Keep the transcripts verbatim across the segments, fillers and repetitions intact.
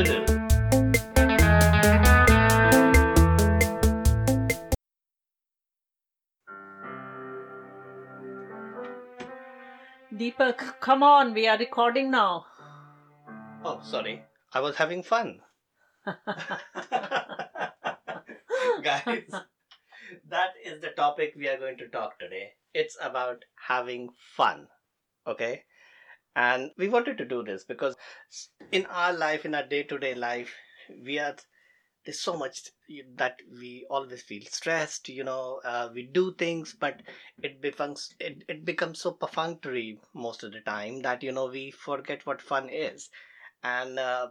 middle. Deepak, come on, we are recording now. Oh, sorry. I was having fun. Guys, that is the topic we are going to talk today. It's about having fun. Okay? And we wanted to do this because in our life, in our day to day life, we are there's so much that we always feel stressed. You know, uh, we do things, but it becomes it, it becomes so perfunctory most of the time that you know we forget what fun is. And uh,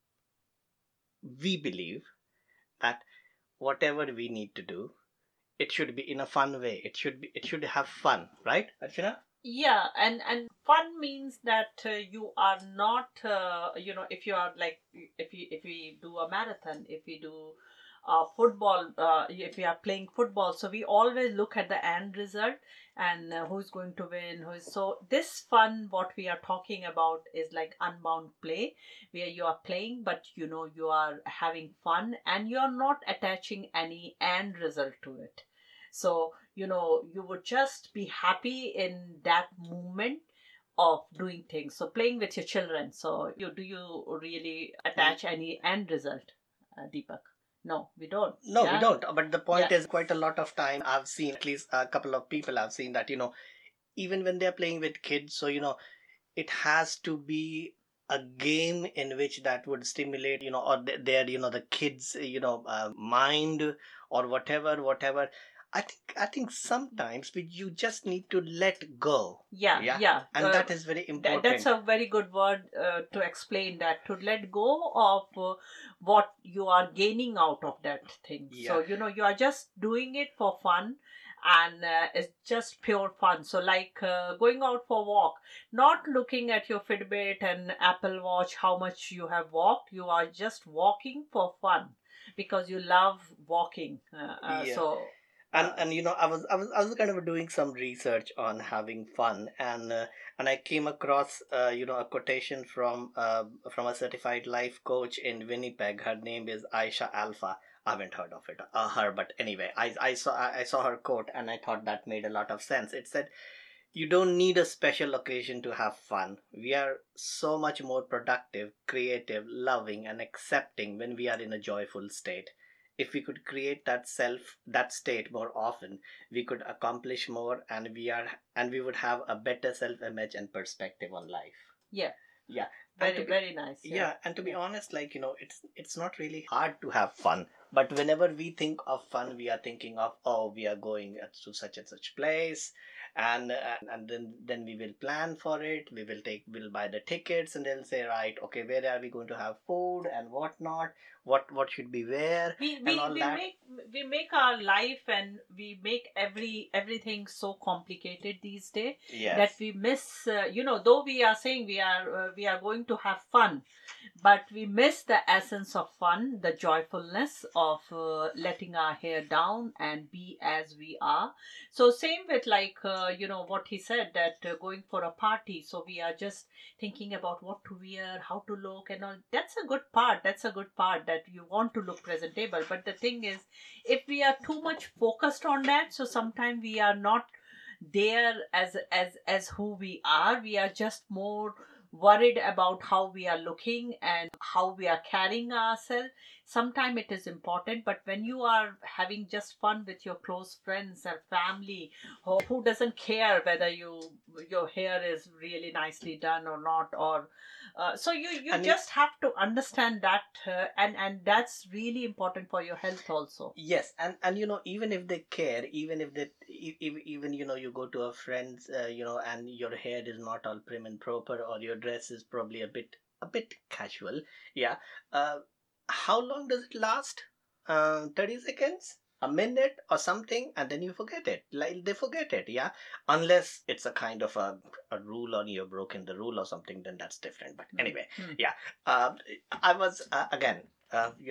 we believe that whatever we need to do, it should be in a fun way. It should be it should have fun, right, Archana? Yeah, and and fun means that uh, you are not, uh, you know, if you are like, if we if we do a marathon, if we do uh, football, uh, if we are playing football, so we always look at the end result and uh, who's going to win, who is. So this fun, what we are talking about is like unbound play, where you are playing, but you know you are having fun and you are not attaching any end result to it. So you know you would just be happy in that moment of doing things. So playing with your children, so you do you really attach any end result, uh, Deepak? No, we don't. No, we Yeah. don't. But the point Yeah. is, quite a lot of time I've seen, at least a couple of people I've seen that, you know, even when they're playing with kids, so, you know, it has to be a game in which that would stimulate, you know, or th- their, you know, the kids, you know, uh, mind or whatever, whatever. I think, I think sometimes we, you just need to let go. Yeah, Yeah. yeah. And Uh, that is very Th- important. that's a very good word uh, to explain that, to let go of uh, what you are gaining out of that thing. So Yeah. you know you are just doing it for fun, and uh, it's just pure fun. So like uh, going out for walk, not looking at your Fitbit and Apple Watch how much you have walked. You are just walking for fun because you love walking. Uh, uh, Yeah. so and uh, and you know i was i was i was kind of doing some research on having fun, and uh, and I came across uh, you know a quotation from uh, from a certified life coach in Winnipeg. Her name is Aisha Alpha. I haven't heard of it uh, her, but anyway, i i saw I, I saw her quote, and I thought that made a lot of sense. It said, you don't need a special occasion to have fun. We are so much more productive, creative, loving, and accepting when we are in a joyful state. If we could create that self that state more often, we could accomplish more, and we are and we would have a better self image and perspective on life. yeah, Yeah. And very to be, very nice. yeah, Yeah, and to be yeah. honest, like, you know, it's it's not really hard to have fun. But whenever we think of fun, we are thinking of, oh, we are going to such and such place, and uh, and then then we will plan for it. We will take we'll buy the tickets, and they'll say, right, okay, where are we going to have food and whatnot, what what should be where, we and we, all we that. make we make our life, and we make every everything so complicated these days Yes. that we miss, uh, you know though we are saying we are uh, we are going to have fun, but we miss the essence of fun, the joyfulness of uh, letting our hair down and be as we are. So same with like uh, you know what he said, that uh, going for a party, so we are just thinking about what to wear, how to look, and all. That's a good part. That's a good part, that you want to look presentable. But the thing is, if we are too much focused on that, so sometimes we are not there as as as who we are. We are just more worried about how we are looking and how we are carrying ourselves. Sometimes it is important, but when you are having just fun with your close friends or family, who, who doesn't care whether you your hair is really nicely done or not, or uh, so you you And it- just have to understand that, uh, and and that's really important for your health also. Yes, and and you know, even if they care, even if they e- e- even you know you go to a friend's, uh, you know, and your hair is not all prim and proper, or your dress is probably a bit a bit casual. Yeah. Uh, how long does it last? Uh, thirty seconds, a minute, or something, and then you forget it. Like they forget it. Yeah, unless it's a kind of a a rule, or you've broken the rule or something, then that's different. But anyway, Hmm. yeah. Uh, I was uh, again, uh, you know.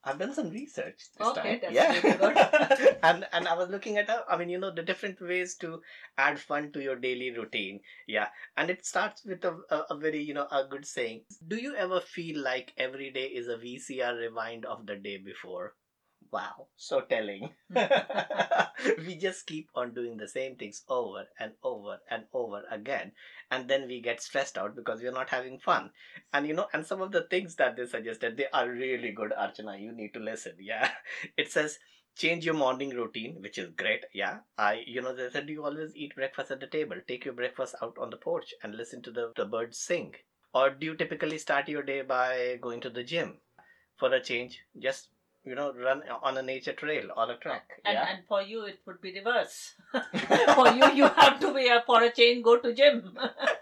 I've done some research this Okay, time. that's Yeah. really good. and and I was looking at, uh, I mean, you know, the different ways to add fun to your daily routine. Yeah. And it starts with a, a, a very, you know, a good saying. Do you ever feel like every day is a V C R rewind of the day before? Wow, so telling. We just keep on doing the same things over and over and over again. And then we get stressed out because we're not having fun. And you know, and some of the things that they suggested, they are really good, Archana. You need to listen. Yeah. It says, change your morning routine, which is great. Yeah. I, you know, they said you always eat breakfast at the table. Take your breakfast out on the porch and listen to the, the birds sing. Or do you typically start your day by going to the gym? For a change, just you know, run on a nature trail or a track. And Yeah. and for you it would be reverse. For you, you have to be a, for a change, go to gym.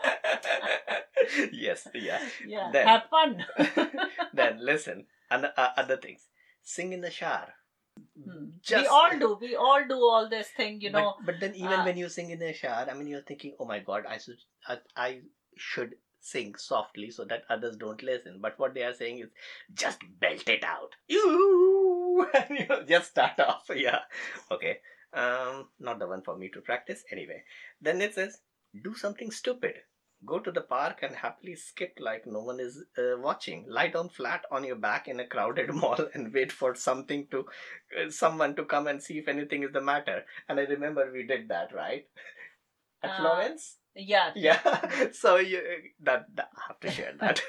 Yes. Yeah. Yeah. Then, Have fun. then listen. And uh, other things. Sing in the shower. Hmm. Just, we all do. We all do all this thing, you but, know. But then, even uh, when you sing in the shower, I mean, you're thinking, oh my God, I should, I, I should sing softly so that others don't listen. But what they are saying is, just belt it out. You, and you know, just start off. Yeah. Okay. Um, not the one for me to practice. Anyway, then it says, do something stupid. Go to the park and happily skip like no one is uh, watching. Lie down flat on your back in a crowded mall and wait for something to, uh, someone to come and see if anything is the matter. And I remember we did that, right? At Uh, Florence? Yeah. Yeah. So you that, that I have to share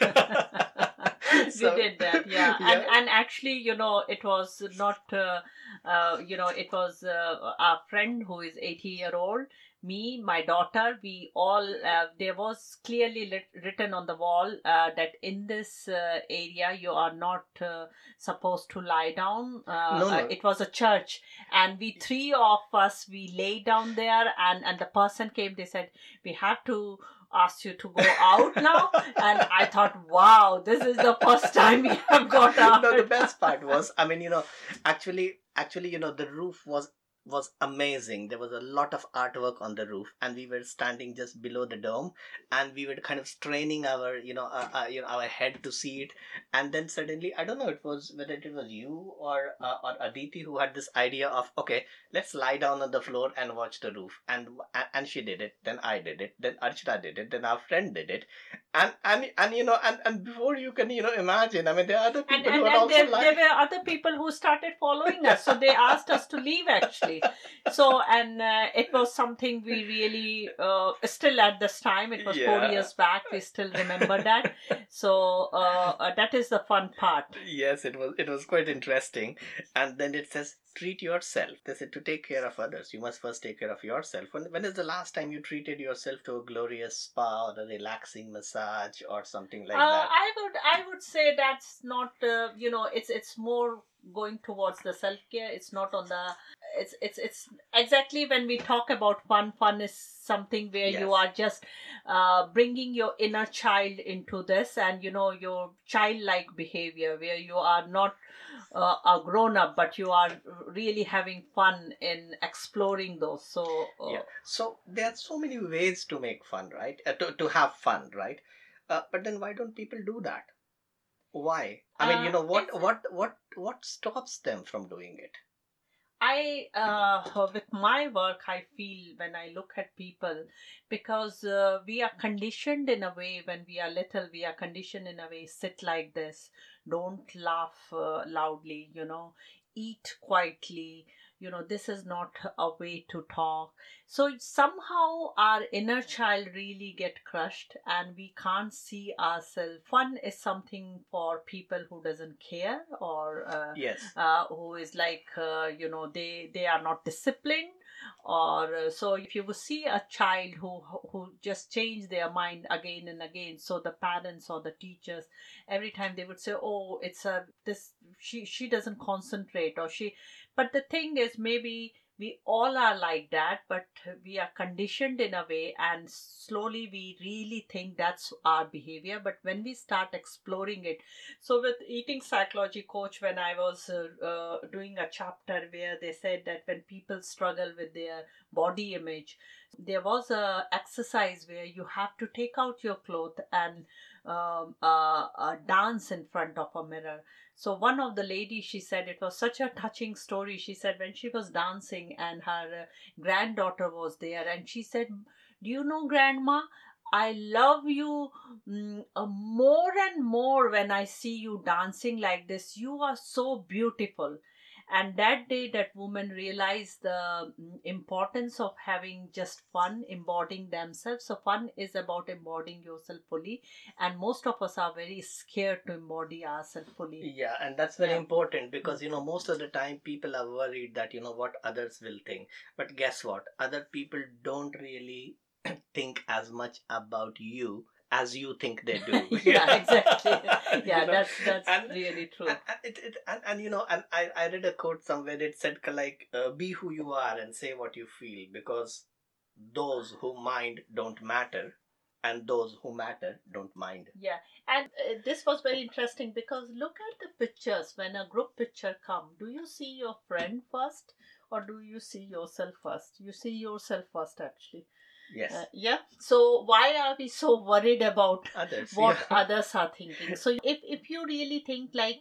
that. So, we did that, yeah. yeah. And and actually, you know, it was not, uh, uh, you know, it was uh, our friend who is eighty year old. Me, my daughter, we all, uh, there was clearly lit, written on the wall uh, that in this uh, area you are not uh, supposed to lie down. Uh, No, no. uh, it was a church, and we three of us, we lay down there, and and the person came. They said, we have to ask you to go out now. And I thought, wow, this is the first time we have got out. No, the best part was, I mean, you know, actually, actually, you know, the roof was was amazing. There was a lot of artwork on the roof, and we were standing just below the dome, and we were kind of straining our, you know, uh, uh, you know, our head to see it. And then suddenly, I don't know, it was whether it was you or uh, or Aditi who had this idea of, okay, let's lie down on the floor and watch the roof. And and she did it. Then I did it. Then Archita did it. Then our friend did it. And and and you know, and, and before you can, you know, imagine, I mean, there are other people And, and, who are and also there, lying. there were other people who started following us. So they asked us to leave, actually. So, and uh, it was something we really, uh, still at this time, it was Yeah. four years back, we still remember that. So, uh, uh, that is the fun part. Yes, it was it was quite interesting. And then it says, treat yourself. They said to take care of others, you must first take care of yourself. When when is the last time you treated yourself to a glorious spa or a relaxing massage or something like uh, that? I would, I would say that's not, uh, you know, it's, it's more going towards the self care. It's not on the, it's, it's, it's exactly when we talk about fun. Fun is something where Yes. you are just uh, bringing your inner child into this, and you know, your childlike behavior, where you are not uh, a grown up, but you are really having fun in exploring those. So, uh, Yeah. So there are so many ways to make fun, right? Uh, to to have fun, right? Uh, but then why don't people do that? Why? I mean, you Uh, know, what it's- what what what stops them from doing it? I, uh, with my work, I feel when I look at people, because uh, we are conditioned in a way when we are little, we are conditioned in a way, sit like this, don't laugh uh, loudly, you know, eat quietly, you know, this is not a way to talk. So somehow our inner child really get crushed, and we can't see ourselves. Fun is something for people who doesn't care, or uh, Yes. uh, who is like, uh, you know, they they are not disciplined, or uh, so if you will see a child who who just change their mind again and again, so the parents or the teachers, every time they would say, oh, it's a this she she doesn't concentrate, or she, but the thing is, maybe we all are like that, but we are conditioned in a way, and slowly we really think that's our behavior. But when we start exploring it, so with eating psychology coach, when I was uh, uh, doing a chapter where they said that when people struggle with their body image, there was a exercise where you have to take out your clothes and um, uh, uh, dance in front of a mirror. So one of the ladies, she said it was such a touching story. She said when she was dancing and her uh, granddaughter was there, and she said, "Do you know, Grandma? I love you mm, uh, more and more when I see you dancing like this. You are so beautiful." And that day, that woman realized the mm, importance of having just fun, embodying themselves. So, fun is about embodying yourself fully, and most of us are very scared to embody ourselves fully. Yeah, and that's very Yeah. important because you know most of the time people are worried that you know what others will think. But guess what? Other people don't really think as much about you as you think they do. Yeah, exactly. You Yeah, know? that's that's And really true. and, and it, it and, and you know and I, I read a quote somewhere. It said like uh, be who you are and say what you feel, because those who mind don't matter, and those who matter don't mind. Yeah, and uh, this was very interesting because look at the pictures. When a group picture come, do you see your friend first or do you see yourself first? You see yourself first, actually. Yes. Uh, yeah. So why are we so worried about Others. what Yeah. others are thinking? So if if you really think like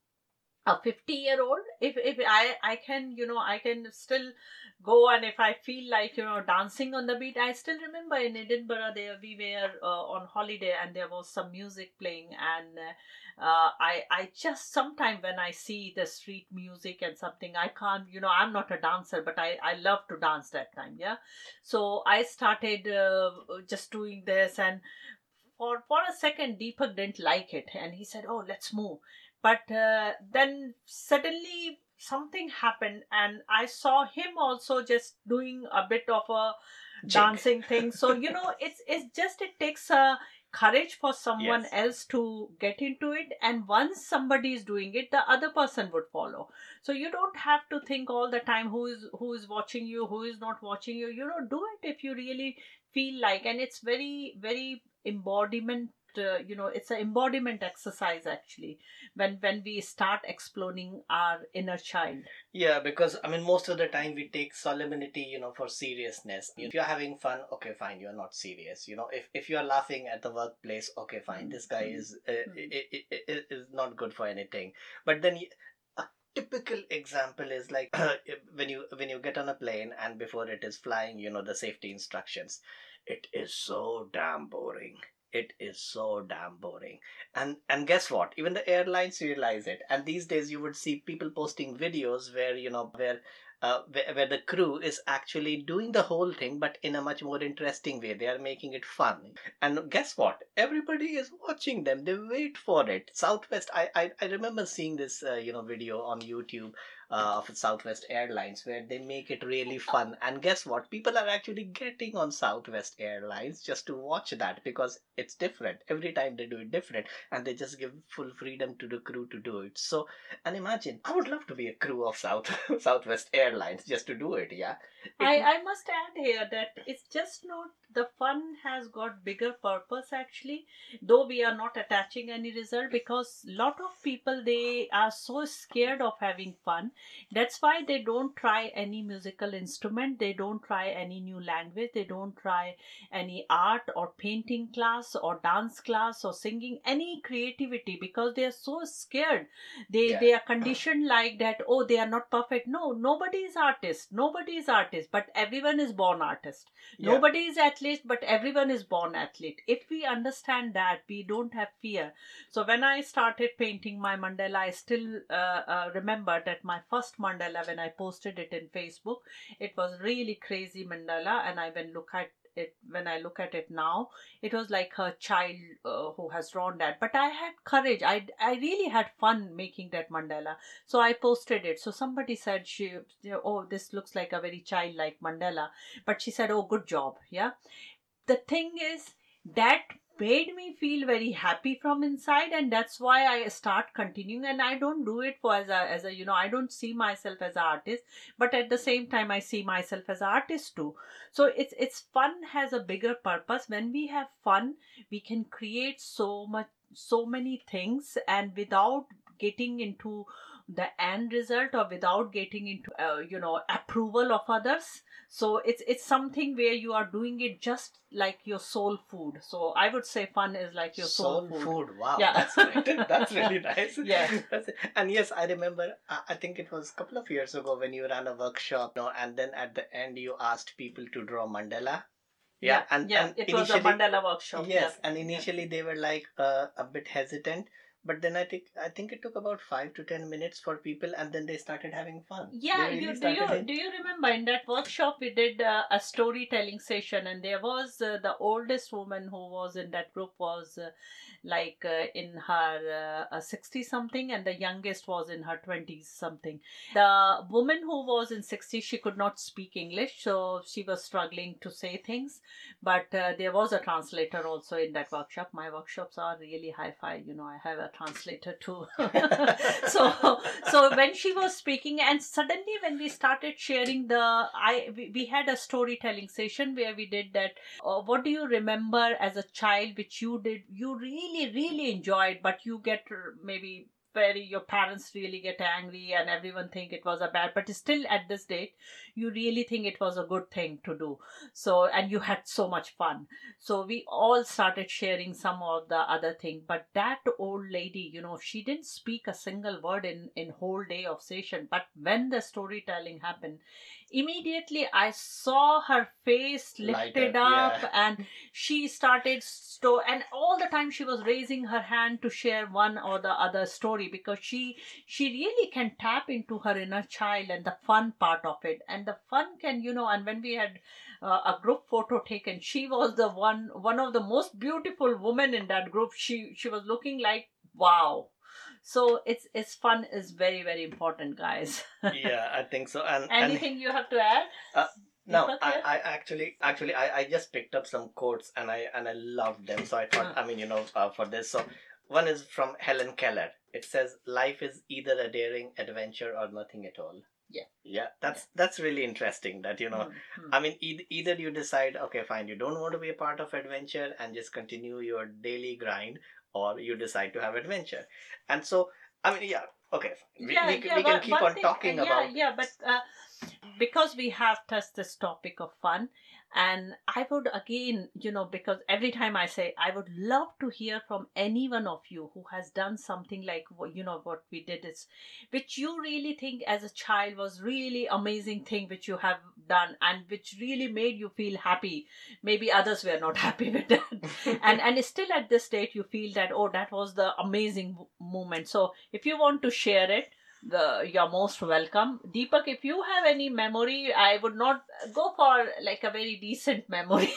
a fifty year old, if if i i can, you know, I can still go, and if I feel like, you know, dancing on the beat. I still remember in Edinburgh there we were uh, on holiday and there was some music playing, and uh, i i just sometime when I see the street music and something, I can't, you know, I'm not a dancer, but i i love to dance that time. Yeah. So I started uh, just doing this, and for for a second Deepak didn't like it, and he said, "Oh, let's move." But uh, then suddenly something happened, and I saw him also just doing a bit of a Jig. dancing thing. So you know, it's it's just it takes a courage for someone Yes. else to get into it, and once somebody is doing it, the other person would follow. So you don't have to think all the time who is who is watching you, who is not watching you. You know, do it if you really feel like, and it's very very embodiment, uh, you know, it's an embodiment exercise actually, when when we start exploring our inner child. Yeah, because I mean, most of the time we take solemnity, you know, for seriousness. If you're having fun, okay, fine, you're not serious. You know, if, if you're laughing at the workplace, okay, fine, this guy is uh, i- i- i- is not good for anything. But then y- a typical example is like when you when you get on a plane and before it is flying, you know, the safety instructions. It is so damn boring. It is so damn boring. And and guess what? Even the airlines realize it. And these days you would see people posting videos where you know where uh, where, where the crew is actually doing the whole thing, but in a much more interesting way. They are making it fun. And guess what? Everybody is watching them. They wait for it. Southwest. I I, I remember seeing this uh, you know video on YouTube uh, of Southwest Airlines where they make it really fun. And guess what? People are actually getting on Southwest Airlines just to watch that because it's different. Every time they do it different, and they just give full freedom to the crew to do it. So, and imagine, I would love to be a crew of South Southwest Airlines just to do it. Yeah. I, It, I must add here that it's just not, the fun has got bigger purpose actually, though we are not attaching any result, because lot of people, they are so scared of having fun. That's why they don't try any musical instrument, they don't try any new language, they don't try any art or painting class or dance class or singing, any creativity, because they are so scared. They Yeah. they are conditioned like that. Oh, they are not perfect. No, nobody is artist, nobody is artist, but everyone is born artist. Yeah. Nobody is athlete, but everyone is born athlete. If we understand that, we don't have fear. So when I started painting my mandala, I still uh, uh, remember that my first mandala, when I posted it in Facebook, it was really crazy mandala, and I when look at it when I look at it now, it was like a child uh, who has drawn that. But I had courage. I, I really had fun making that mandala. So I posted it. So somebody said, she, oh, this looks like a very childlike mandala. But she said, oh, good job. Yeah. The thing is, that made me feel very happy from inside, and that's why I start continuing. And I don't do it for as a as a you know, I don't see myself as an artist, but at the same time I see myself as an artist too. So it's it's fun has a bigger purpose. When we have fun, we can create so much, so many things, and without getting into the end result or without getting into uh, you know approval of others. So it's it's something where you are doing it just like your soul food. So I would say fun is like your soul, Soul food. food. Wow, Yeah. that's great. That's really nice. Yeah. That's it. And yes, I remember. I I think it was a couple of years ago when you ran a workshop, you know, and then at the end you asked people to draw mandala. Yeah, and yeah, and it was a initially, Mandala workshop. yes, Yeah. and initially they were like uh, a bit hesitant, but then I think I think it took about five to ten minutes for people, and then they started having fun. Yeah, They really you do started you in- do you remember in that workshop we did uh, a storytelling session, and there was uh, the oldest woman who was in that group was uh, like uh, in her uh, sixty something, and the youngest was in her twenties something. The woman who was in sixty, she could not speak English, so she was struggling to say things, but uh, there was a translator also in that workshop. My workshops are really hi-fi, you know, I have a translator too. so so when she was speaking, and suddenly when we started sharing the I we, we had a storytelling session where we did that. Uh, what do you remember as a child which you did you really really enjoyed, but you get uh, maybe very your parents really get angry and everyone think it was a bad, but still at this date you really think it was a good thing to do. So and you had so much fun. So we all started sharing some of the other thing, but that old lady, you know, she didn't speak a single word in in whole day of session, but when the storytelling happened, immediately I saw her face Light lifted up, up, yeah. and she started sto- and all the time she was raising her hand to share one or the other story, because she she really can tap into her inner child and the fun part of it. And the fun can, you know, and when we had uh, a group photo taken, she was the one one of the most beautiful women in that group. She she was looking like wow. So it's it's fun is very very important, guys. Yeah, I think so. And Anything and you have to add? Uh, no, Deepak, I, yeah? I actually actually I, I just picked up some quotes and I and I loved them. So I thought, Uh. I mean, you know, uh, for this. So one is from Helen Keller. It says, "Life is either a daring adventure or nothing at all." Yeah. Yeah, that's that's really interesting. That you know, Mm, mm. I mean, either, either you decide, okay, fine, you don't want to be a part of adventure and just continue your daily grind, or you decide to have adventure. And so, I mean, yeah, okay, fine. We, yeah, we, yeah, we can but keep one on thing, talking uh, yeah, about. yeah, but uh, because we have touched this topic of fun, and I would again, you know, because every time I say, I would love to hear from any one of you who has done something like, what- you know, what we did is, which you really think as a child was really amazing thing which you have done and which really made you feel happy. Maybe others were not happy with that. and and still at this state you feel that, oh, that was the amazing w- moment. So if you want to share it, the you're most welcome. Deepak, if you have any memory, I would not go for like a very decent memory.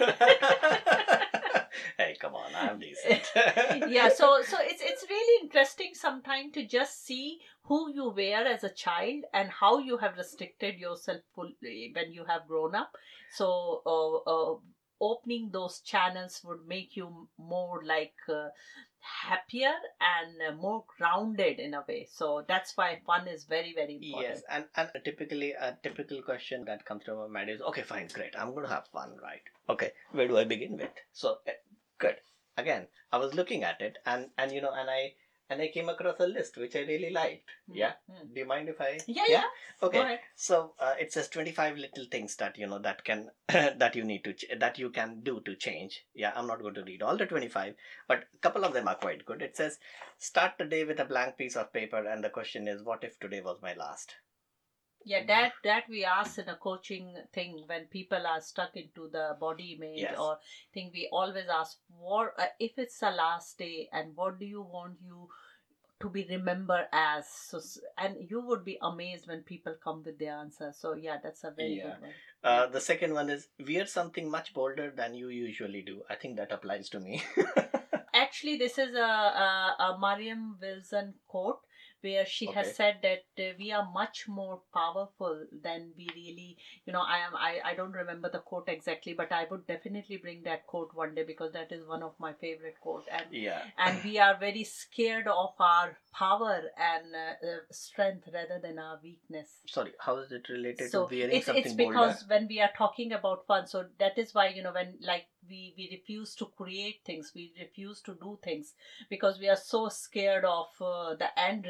Hey, come on, I'm decent. yeah, so so it's it's really interesting sometimes to just see who you were as a child and how you have restricted yourself fully when you have grown up. So uh, uh, opening those channels would make you more like uh, happier and uh, more grounded in a way. So that's why fun is very very important. Yes, and, and typically a typical question that comes to my mind is, okay, fine, great, I'm going to have fun, right? Okay, where do I begin with? So, eh, good. Again, I was looking at it, and and you know, and I and I came across a list which I really liked. Yeah. Mm. Do you mind if I? Yeah, yeah. Okay. Go ahead. So uh, it says twenty-five little things that you know that can that you need to ch- that you can do to change. Yeah, I'm not going to read all the twenty-five, but a couple of them are quite good. It says, start the day with a blank piece of paper, and the question is, what if today was my last? Yeah, that that we ask in a coaching thing when people are stuck into the body image Yes. or thing. We always ask, what uh, if it's the last day, and what do you want you to be remembered as? So, s- and you would be amazed when people come with their answer. So yeah, that's a very Yeah. good one. Uh, the second one is, wear something much bolder than you usually do. I think that applies to me. Actually, this is a, a, a Mariam Wilson quote where she Okay. has said that uh, we are much more powerful than we really, you know, I am, I, I don't remember the quote exactly, but I would definitely bring that quote one day because that is one of my favorite quote. And, Yeah. and we are very scared of our power and uh, uh, strength rather than our weakness. Sorry, how is it related So to wearing it's something it's bolder? because when we are talking about fun, so that is why, you know, when like we we refuse to create things, we refuse to do things because we are so scared of uh, the end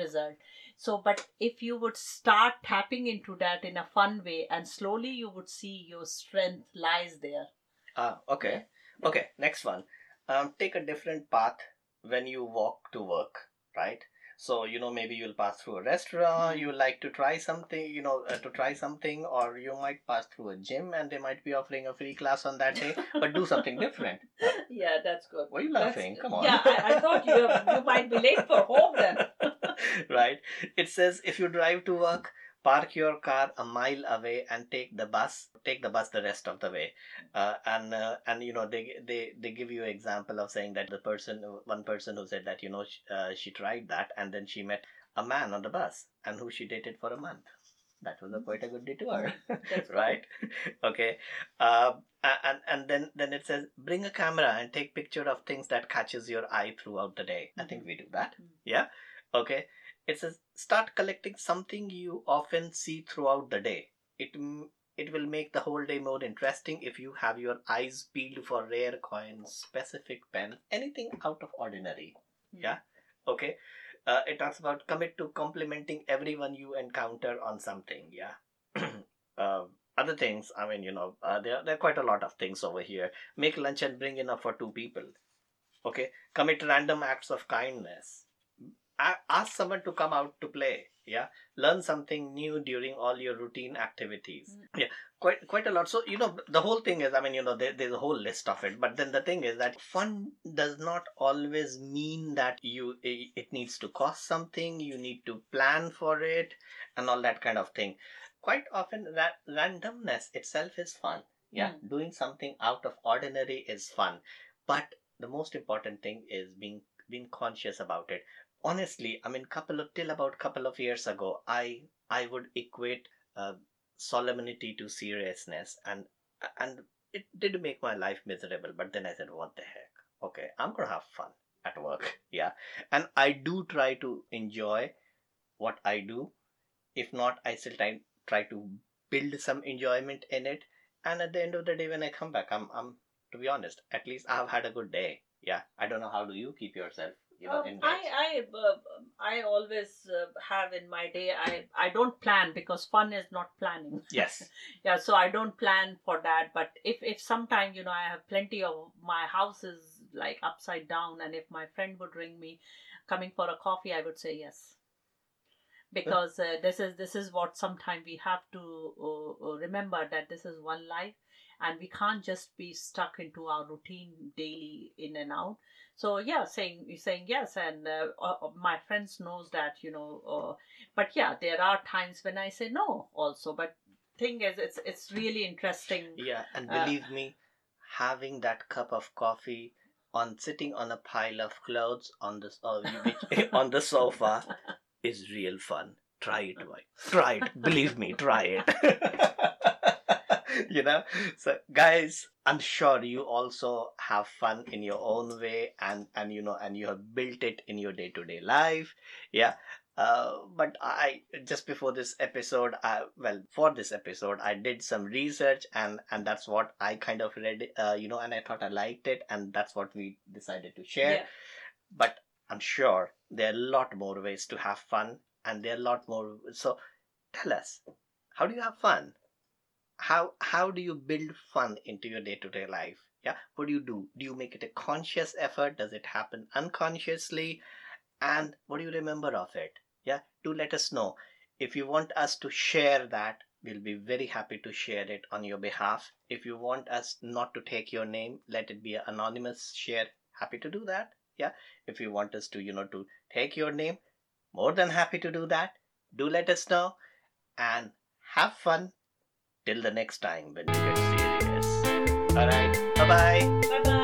result. So, but if you would start tapping into that in a fun way, and slowly you would see your strength lies there. Ah, okay. Okay, next one. Um, take a different path when you walk to work, right? So, you know, maybe you'll pass through a restaurant, you like to try something, you know, uh, to try something, or you might pass through a gym and they might be offering a free class on that day, but do something different. Yeah, that's good. Why are you laughing? That's, Come on. Yeah, I, I thought you, you might be late for home then. Right. It says if you drive to work, park your car a mile away and take the bus. Take the bus the rest of the way. Uh, and uh, and you know they they they give you an example of saying that the person one person who said that you know she, uh, she tried that and then she met a man on the bus and who she dated for a month. That was a quite a good detour, right? Okay. Uh, and and then then it says bring a camera and take picture of things that catches your eye throughout the day. I think we do that. Yeah. Okay. It says start collecting something you often see throughout the day. It it will make the whole day more interesting if you have your eyes peeled for rare coins, specific pen, anything out of ordinary. Yeah. Okay. Uh, it talks about commit to complimenting everyone you encounter on something. Yeah. uh, other things, I mean, you know, uh, there, there are quite a lot of things over here. Make lunch and bring enough for two people. Okay. Commit random acts of kindness. Ask someone to come out to play. Yeah. Learn something new during all your routine activities. Yeah. Quite quite a lot. So, you know, the whole thing is, I mean, you know, there, there's a whole list of it. But then the thing is that fun does not always mean that you it needs to cost something. You need to plan for it and all that kind of thing. Quite often, ra- randomness itself is fun. Yeah. Mm. Doing something out of ordinary is fun. But the most important thing is being being conscious about it. Honestly, I mean, couple of till about couple of years ago, I I would equate uh, solemnity to seriousness, and and it did make my life miserable. But then I said, what the heck? Okay, I'm gonna have fun at work, yeah. And I do try to enjoy what I do. If not, I still try try to build some enjoyment in it. And at the end of the day, when I come back, I'm I'm to be honest, at least I've had a good day. Yeah, I don't know how do you keep yourself. You know, um, I I uh, I always uh, have in my day. I I don't plan because fun is not planning. Yes. Yeah. So I don't plan for that. But if if sometime you know I have plenty of my house is like upside down, and if my friend would ring me, coming for a coffee, I would say yes. Because uh, this is this is what sometime we have to uh, remember that this is one life, and we can't just be stuck into our routine daily in and out. So yeah, saying saying yes, and uh, uh, my friends knows that you know. Uh, but yeah, there are times when I say no also. But thing is, it's it's really interesting. Yeah, and believe uh, me, having that cup of coffee on sitting on a pile of clothes on the uh, which, on the sofa is real fun. Try it, boy. Try it. Believe me, try it. You know, so guys, I'm sure you also have fun in your own way, and and you know, and you have built it in your day-to-day life. Yeah. Uh, but I just before this episode, I well for this episode, I did some research, and and that's what I kind of read. Uh, you know, and I thought I liked it, and that's what we decided to share. Yeah. But I'm sure there are a lot more ways to have fun, and there are a lot more. So tell us, how do you have fun? How how do you build fun into your day-to-day life? Yeah, what do you do? Do you make it a conscious effort? Does it happen unconsciously? And what do you remember of it? Yeah, do let us know. If you want us to share that, we'll be very happy to share it on your behalf. If you want us not to take your name, let it be an anonymous share. Happy to do that. Yeah, if you want us to, you know, to take your name, more than happy to do that. Do let us know and have fun till the next time when we get serious. All right, bye bye. Bye bye.